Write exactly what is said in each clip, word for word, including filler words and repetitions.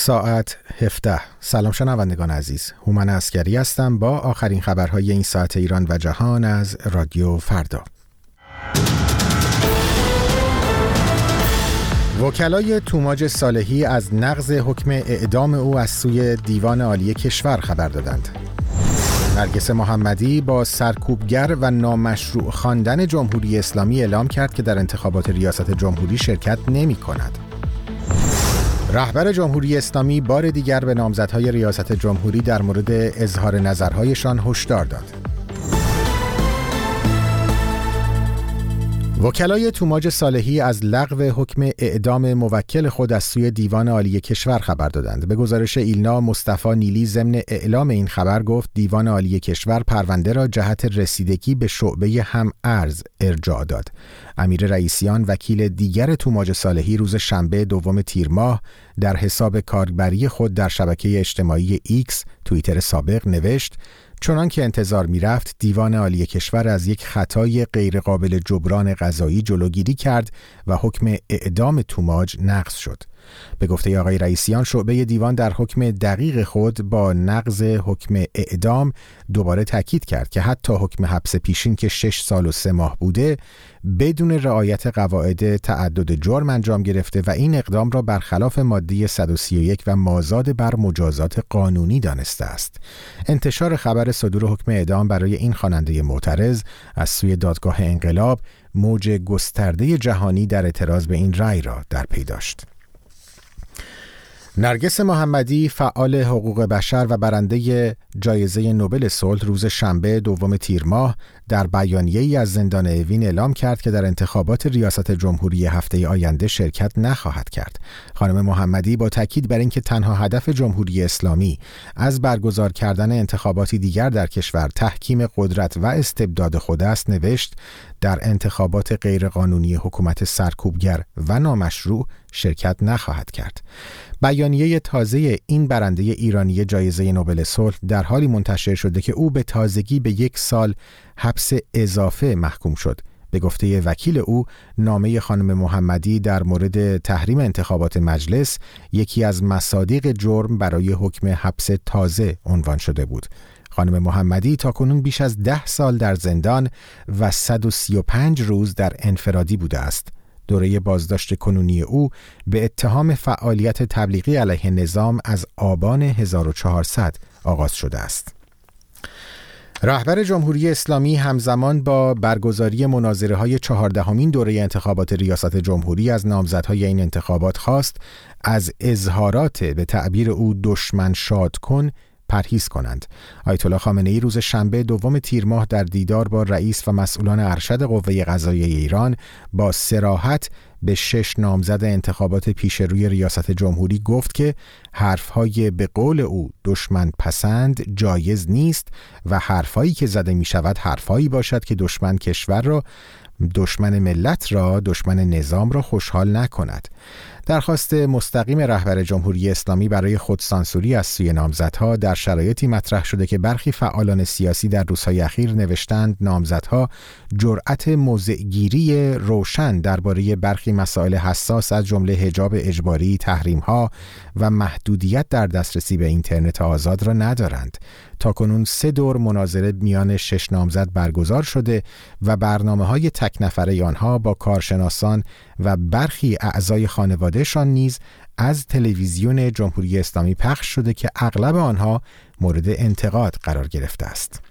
ساعت هفده. سلام شنوندگان عزیز، هومن عسکری هستم با آخرین خبرهای این ساعت ایران و جهان از رادیو فردا. وکلای توماج صالحی از نقض حکم اعدام او از سوی دیوان عالی کشور خبر دادند. نرگس محمدی با سرکوبگر و نامشروع خواندن جمهوری اسلامی اعلام کرد که در انتخابات ریاست جمهوری شرکت نمی کند. رهبر جمهوری اسلامی بار دیگر به نامزدهای ریاست جمهوری در مورد اظهار نظرهایشان هشدار داد. وکلای توماج صالحی از لغو حکم اعدام موکل خود از سوی دیوان عالی کشور خبر دادند. به گزارش ایلنا، مصطفی نیلی ضمن اعلام این خبر گفت دیوان عالی کشور پرونده را جهت رسیدگی به شعبه هم ارز ارجاع داد. امیر رئیسیان، وکیل دیگر توماج صالحی، روز شنبه دوم تیر ماه در حساب کاربری خود در شبکه اجتماعی ایکس توییتر سابق نوشت: چنان که انتظار می‌رفت، دیوان عالی کشور از یک خطای غیرقابل جبران قضایی جلوگیری کرد و حکم اعدام توماج نقض شد. به گفته آقای رئیسیان، شعبه دیوان در حکم دقیق خود با نقض حکم اعدام دوباره تاکید کرد که حتی حکم حبس پیشین که شش سال و سه ماه بوده بدون رعایت قواعد تعدد جرم انجام گرفته و این اقدام را برخلاف ماده صد و سی و یک و مازاد بر مجازات قانونی دانسته است. انتشار خبر صدور حکم اعدام برای این خواننده معترض از سوی دادگاه انقلاب موج گسترده جهانی در اعتراض به این رأی را در پی داشت. نرگس محمدی، فعال حقوق بشر و برنده جایزه نوبل صلح، روز شنبه دوم تیر ماه در بیانیه‌ای از زندان اوین اعلام کرد که در انتخابات ریاست جمهوری هفته آینده شرکت نخواهد کرد. خانم محمدی با تاکید بر اینکه تنها هدف جمهوری اسلامی از برگزار کردن انتخاباتی دیگر در کشور تحکیم قدرت و استبداد خود است، نوشت: در انتخابات غیرقانونی حکومت سرکوبگر و نامشروع شرکت نخواهد کرد. بیانیه تازه این برنده ایرانی جایزه نوبل صلح در حالی منتشر شده که او به تازگی به یک سال حبس اضافه محکوم شد. به گفته وکیل او، نامه خانم محمدی در مورد تحریم انتخابات مجلس یکی از مصادیق جرم برای حکم حبس تازه عنوان شده بود. خانم محمدی تاکنون بیش از ده سال در زندان و صد و سی و پنج روز در انفرادی بوده است. دوره بازداشت کنونی او به اتهام فعالیت تبلیغی علیه نظام از آبان هزار و چهارصد آغاز شده است. رهبر جمهوری اسلامی همزمان با برگزاری مناظره‌های چهاردهمین دوره انتخابات ریاست جمهوری از نامزدهای این انتخابات خواست از اظهارات به تعبیر او دشمن شاد کن پرهیز کنند. آیت الله خامنه‌ای روز شنبه دوم تیر ماه در دیدار با رئیس و مسئولان ارشد قوه قضاییه ایران با صراحت به شش نامزد انتخابات پیش روی ریاست جمهوری گفت که حرفهای به قول او دشمن پسند جایز نیست و حرفهایی که زده می شود حرفهایی باشد که دشمن کشور را، دشمن ملت را، دشمن نظام را خوشحال نکند. درخواست مستقیم رهبر جمهوری اسلامی برای خودسانسوری از سوی نامزدها در شرایطی مطرح شده که برخی فعالان سیاسی در روزهای اخیر نوشتند نامزدها جرأت موضع‌گیری روشن درباره برخی مسائل حساس از جمله حجاب اجباری، تحریم‌ها و محدودیت در دسترسی به اینترنت آزاد را ندارند. تاکنون سه دور مناظره میان شش نامزد برگزار شده و برنامه‌های تک نفره آنها با کارشناسان و برخی اعضای خانوادهشان نیز از تلویزیون جمهوری اسلامی پخش شده که اغلب آنها مورد انتقاد قرار گرفته است.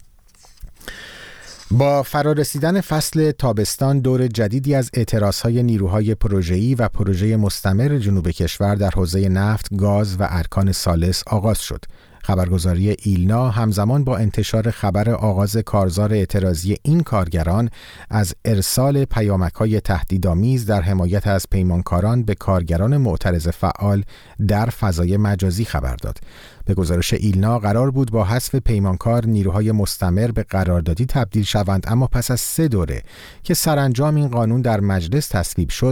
با فرارسیدن فصل تابستان، دور جدیدی از اعتراضهای نیروهای پروژه‌ای و پروژه مستمر جنوب کشور در حوزه نفت، گاز و ارکان ثالث آغاز شد. خبرگزاری ایلنا همزمان با انتشار خبر آغاز کارزار اعتراضی این کارگران از ارسال پیامک‌های تهدیدآمیز در حمایت از پیمانکاران به کارگران معترض فعال در فضای مجازی خبر داد. به گزارش ایلنا قرار بود با حذف پیمانکار نیروهای مستمر به قراردادی تبدیل شوند، اما پس از سه دوره که سرانجام این قانون در مجلس تصویب شد،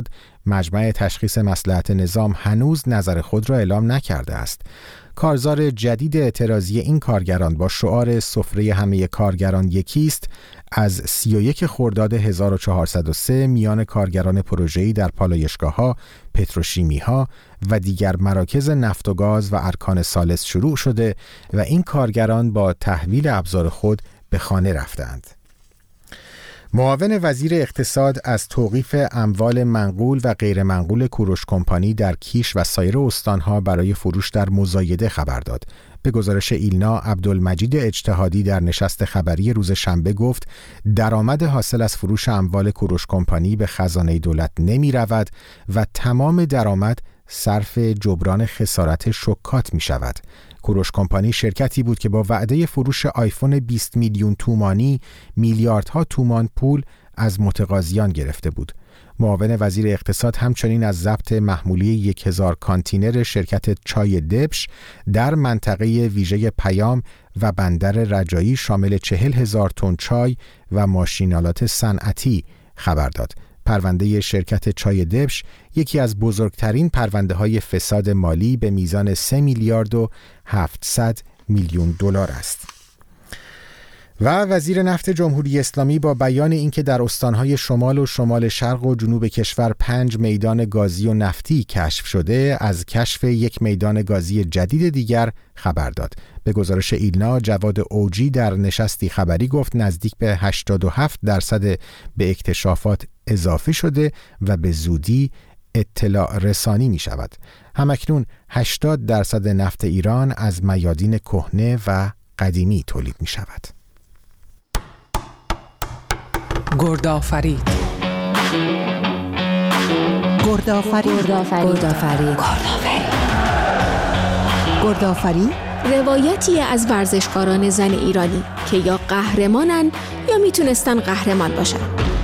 مجمع تشخیص مصلحت نظام هنوز نظر خود را اعلام نکرده است. کارزار جدید اعتراضی این کارگران با شعار سفره همه کارگران یکی است از سی و یک خرداد هزار و چهارصد و سه میان کارگران پروژه‌ای در پالایشگاه‌ها، پتروشیمی‌ها و دیگر مراکز نفت و گاز و ارکان ثالث شروع شده و این کارگران با تحویل ابزار خود به خانه رفتند. معاون وزیر اقتصاد از توقیف اموال منقول و غیر منقول کوروش کمپانی در کیش و سایر استانها برای فروش در مزایده خبر داد. به گزارش ایلنا، عبدالمجید اجتهادی در نشست خبری روز شنبه گفت درآمد حاصل از فروش اموال کوروش کمپانی به خزانه دولت نمی رود و تمام درآمد صرف جبران خسارت شوکات می شود. کوروش کمپانی شرکتی بود که با وعده فروش آیفون بیست میلیون تومانی میلیاردها تومان پول از متقاضیان گرفته بود. معاون وزیر اقتصاد همچنین از ضبط محموله یک هزار کانتینر شرکت چای دبش در منطقه ویژه پیام و بندر رجایی شامل چهل هزار تن چای و ماشینالات صنعتی خبر داد. پرونده شرکت چای دبش یکی از بزرگترین پرونده های فساد مالی به میزان سه میلیارد و هفتصد میلیون دلار است. و وزیر نفت جمهوری اسلامی با بیان اینکه در استانهای شمال و شمال شرق و جنوب کشور پنج میدان گازی و نفتی کشف شده، از کشف یک میدان گازی جدید دیگر خبر داد. به گزارش ایلنا، جواد اوجی در نشستی خبری گفت نزدیک به هشتاد و هفت درصد به اکتشافات اضافه شده و به زودی اطلاع رسانی می شود. همکنون هشتاد درصد نفت ایران از میادین کهنه و قدیمی تولید می شود. گردآفرید گردآفرید گردآفرید گردآفرید روایتی از ورزشکاران زن ایرانی که یا قهرمانن یا میتونستن قهرمان باشن.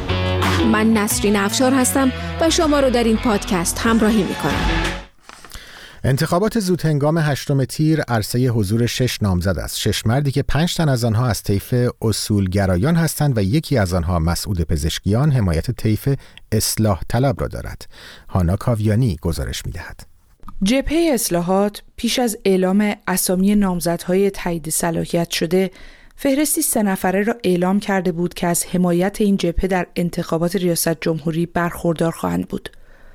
من نسرین افشار هستم و شما رو در این پادکست همراهی میکنم. انتخابات زودهنگام هشتم تیر عرصه حضور شش نامزد است. شش مردی که پنج تن از آنها از طیف اصولگرایان هستند و یکی از آنها مسعود پزشکیان حمایت طیف اصلاح طلب را دارد. هانا کاویانی گزارش می‌دهد. جبهه اصلاحات پیش از اعلام اسامی نامزدهای تایید صلاحیت شده، فهرستی سه نفره را اعلام کرده بود که از حمایت این جبهه در انتخابات ریاست جمهوری برخوردار خواهند بود.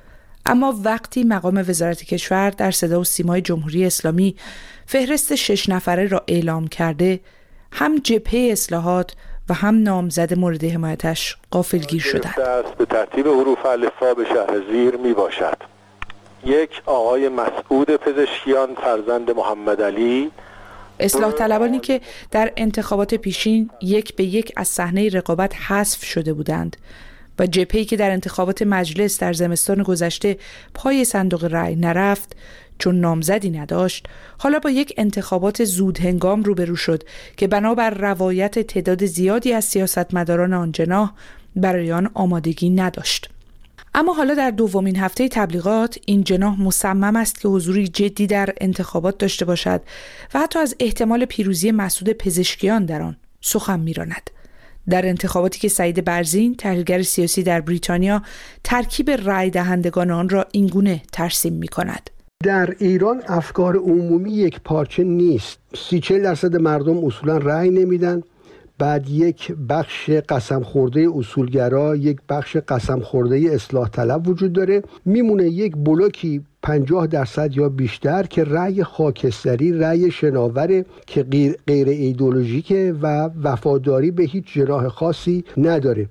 اما وقتی مقام وزارت کشور در صدا و سیمای جمهوری اسلامی فهرست شش نفره را اعلام کرده، هم جبهه اصلاحات و هم نامزد مورد حمایتش غافلگیر شدند. دست به ترتیب حروف الفبا به شهر زیر می باشد. یک، آقای مسعود پزشکیان فرزند محمد علی. اصلاح طلبانی که در انتخابات پیشین یک به یک از صحنه رقابت حذف شده بودند و جبهه‌ای که در انتخابات مجلس در زمستان گذشته پای صندوق رأی نرفت چون نامزدی نداشت، حالا با یک انتخابات زودهنگام روبرو شد که بنابر روایت تعداد زیادی از سیاستمداران آن جناح برای آن آمادگی نداشت. اما حالا در دومین هفته تبلیغات این جناح مصمم است که حضوری جدی در انتخابات داشته باشد و حتی از احتمال پیروزی مسعود پزشکیان در آن سخن می‌راند. در انتخاباتی که سعید برزین، تحلیلگر سیاسی در بریتانیا، ترکیب رای دهندگان آن را اینگونه ترسیم می‌کند. در ایران افکار عمومی یک پارچه نیست. سی چهل درصد مردم اصولا رأی نمیدن. بعد یک بخش قسم خورده اصولگرا، یک بخش قسم خورده اصلاح طلب وجود داره. میمونه یک بلوکی پنجاه درصد یا بیشتر که رأی خاکستری، رأی شناوره که غیر, غیر ایدئولوژیکه و وفاداری به هیچ جناح خاصی نداره.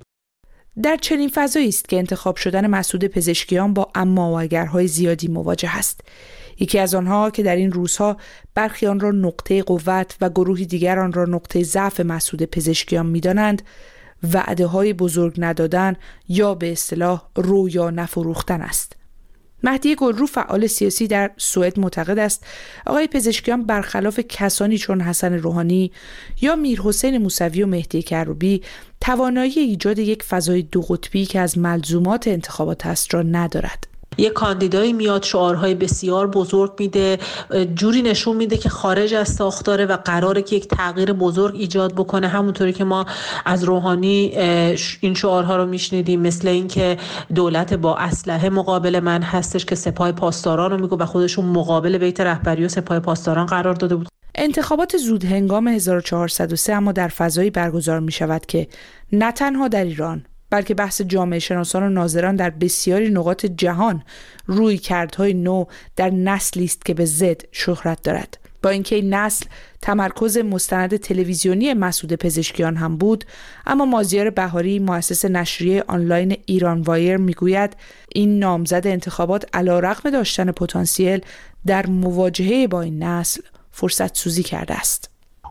در چنین فضایی است که انتخاب شدن مسعود پزشکیان با اما و اگرهای زیادی مواجه است. یکی از آنها که در این روزها برخی آن را نقطه قوت و گروهی دیگر آن را نقطه ضعف مسعود پزشکیان می‌دانند، وعده‌های بزرگ ندادن یا به اصطلاح رویا نفروختن است. مهدی گلرو، فعال سیاسی در سوئد، معتقد است آقای پزشکیان برخلاف کسانی چون حسن روحانی یا میرحسین موسوی و مهدی کروبی توانایی ایجاد یک فضای دو قطبی که از ملزومات انتخابات است را ندارد. یه کاندیدایی میاد شعارهای بسیار بزرگ میده، جوری نشون میده که خارج از ساختاره و قراره که یک تغییر بزرگ ایجاد بکنه، همونطوری که ما از روحانی این شعارها رو میشنیدیم، مثل این که دولت با اسلحه مقابل من هستش که سپاه پاسداران رو میگه و خودشون مقابل بیت رهبری و سپاه پاسداران قرار داده بود. انتخابات زود هنگام هزار و چهارصد و سه اما در فضایی برگزار می شود که نه تنها در ایران بلکه بحث جامعه شناسان و ناظران در بسیاری نقاط جهان رویکردهای نو در نسلی است که به ضد شهرت دارد. با اینکه این نسل تمرکز مستند تلویزیونی مسعود پزشکیان هم بود، اما مازیار بهاری مؤسس نشریه آنلاین ایران وایر میگوید این نامزد انتخابات علیرغم داشتن پتانسیل در مواجهه با این نسل فرصت سوزی کرده است.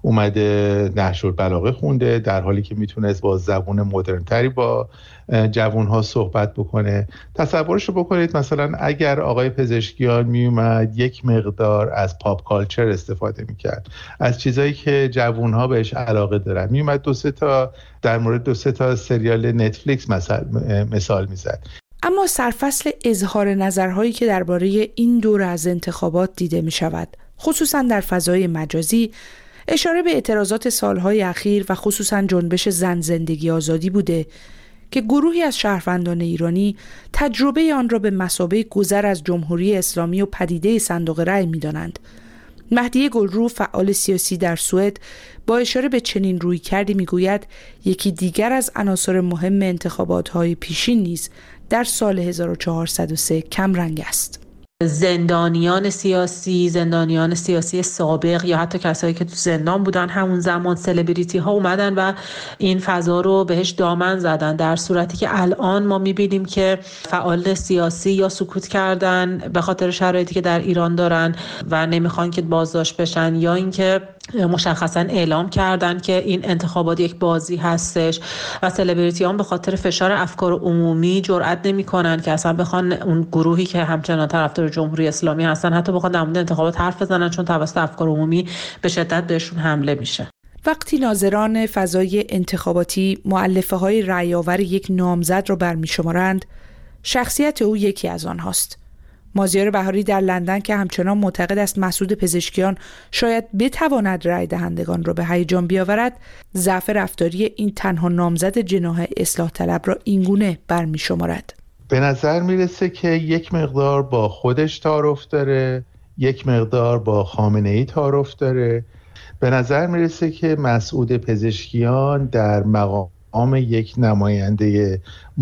اومده نهج البلاغه خونده در حالی که میتونست با زبون مدرن تری با جوانها صحبت بکنه. تصورش رو بکنید مثلا اگر آقای پزشکیان میومد یک مقدار از پاپ کالچر استفاده میکرد، از چیزایی که جوانها بهش علاقه دارن، میومد دو سه تا در مورد دو سه تا سریال نتفلیکس مثال مثال میزد. اما سرفصل اظهار نظرهایی که درباره این دوره از انتخابات دیده میشود، خصوصا در فضای مجازی، اشاره به اعتراضات سالهای اخیر و خصوصا جنبش زن زندگی آزادی بوده که گروهی از شهروندان ایرانی تجربه آن را به مثابه گذر از جمهوری اسلامی و پدیده صندوق رأی می‌دانند. مهدی گلرو فعال سیاسی در سوئد با اشاره به چنین رویکردی میگوید یکی دیگر از عناصر مهم انتخابات‌های پیشین نیز در سال هزار و چهارصد و سه کمرنگ است. زندانیان سیاسی، زندانیان سیاسی سابق یا حتی کسایی که تو زندان بودن همون زمان سلبریتی ها اومدن و این فضا رو بهش دامن زدن، در صورتی که الان ما میبینیم که فعال سیاسی یا سکوت کردن به خاطر شرایطی که در ایران دارن و نمیخوان که بازداشت بشن، یا اینکه مشخصا اعلام کردن که این انتخابات یک بازی هستش و سلبریتیان به خاطر فشار افکار عمومی جرئت نمیکنن که اصلا بخوان اون گروهی که همچنان طرفدار جمهوری اسلامی هستن حتی بخوان در مورد انتخابات حرف بزنن، چون توسط افکار عمومی به شدت بهشون حمله میشه. وقتی ناظران فضای انتخاباتی مؤلفه های رأی‌آور یک نامزد را برمی‌شمارند، شخصیت او یکی از آنهاست. مازیار بهاری در لندن که همچنان معتقد است مسعود پزشکیان شاید بتواند رأی دهندگان را به هیجان بیاورد، ضعف رفتاری این تنها نامزد جناح اصلاح طلب را اینگونه برمی‌شمارد. به نظر میرسه که یک مقدار با خودش تعارف داره، یک مقدار با خامنه‌ای تعارف داره. به نظر میرسه که مسعود پزشکیان در مقام یک نماینده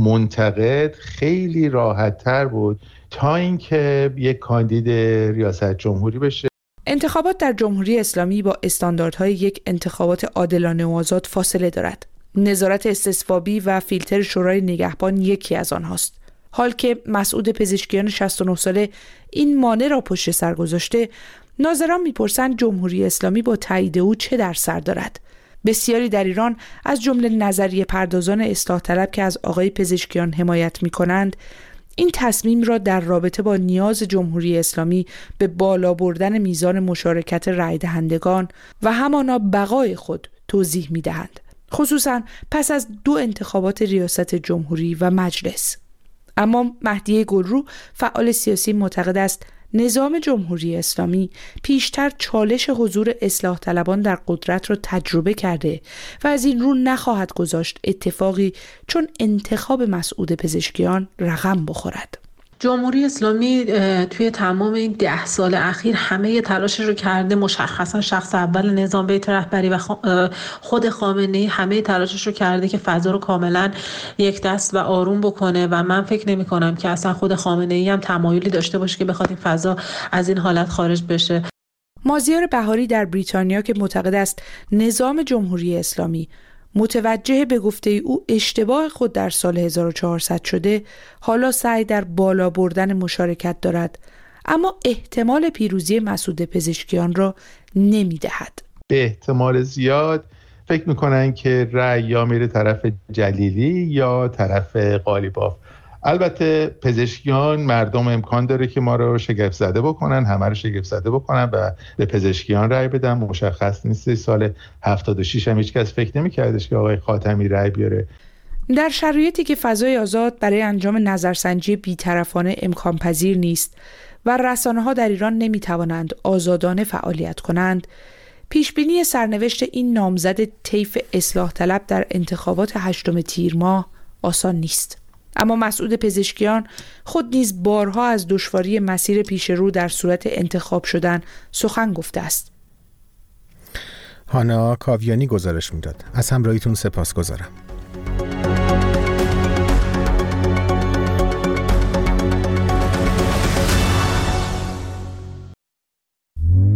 منتقد خیلی راحت‌تر بود تا اینکه یک کاندید ریاست جمهوری بشه. انتخابات در جمهوری اسلامی با استانداردهای یک انتخابات عادلانه و آزاد فاصله دارد. نظارت استصوابی و فیلتر شورای نگهبان یکی از آنهاست. حال که مسعود پزشکیان شصت و نه ساله این مانع را پشت سر گذاشته، ناظران میپرسند جمهوری اسلامی با تایید او چه در سر دارد. بسیاری در ایران از جمله نظریه پردازان اصلاح طلب که از آقای پزشکیان حمایت میکنند، این تصمیم را در رابطه با نیاز جمهوری اسلامی به بالا بردن میزان مشارکت رای دهندگان و همانا بقای خود توضیح میدهند، خصوصا پس از دو انتخابات ریاست جمهوری و مجلس. اما مهدی گلرو فعال سیاسی معتقد است نظام جمهوری اسلامی پیشتر چالش حضور اصلاح طلبان در قدرت را تجربه کرده و از این رو نخواهد گذاشت اتفاقی چون انتخاب مسعود پزشکیان رقم بخورد. جمهوری اسلامی توی تمام این ده سال اخیر همه تلاشش رو کرده، مشخصا شخص اول نظام بیت رهبری و خود خامنه‌ای همه تلاشش رو کرده که فضا رو کاملا یک دست و آروم بکنه و من فکر نمی کنم که اصلا خود خامنه‌ای هم تمایلی داشته باشه که بخواد این فضا از این حالت خارج بشه. مازیار بهاری در بریتانیا که معتقد است نظام جمهوری اسلامی متوجه به گفته او اشتباه خود در سال هزار و چهارصد شده، حالا سعی در بالا بردن مشارکت دارد، اما احتمال پیروزی مسعود پزشکیان را نمی دهد. به احتمال زیاد فکر میکنن که رأی یا میره طرف جلیلی یا طرف قالیباف. البته پزشکیان مردم امکان داره که ما رو شگفت زده بکنن، همه رو شگفت زده بکنن و به پزشکیان رأی بدن. مشخص نیست. سال هفتاد و شش هم هیچ کس فکر نمی کردش که آقای خاتمی رأی بیاره. در شرایطی که فضای آزاد برای انجام نظرسنجی بی‌طرفانه امکان پذیر نیست و رسانه‌ها در ایران نمی‌توانند آزادانه فعالیت کنند، پیشبینی سرنوشت این نامزد طیف اصلاح طلب در انتخابات هشتم تیر ماه آسان نیست. اما مسعود پزشکیان خود نیز بارها از دشواری مسیر پیش رو در صورت انتخاب شدن سخن گفته است. هانا کاویانی گزارش میداد. از همراهیتون سپاسگزارم.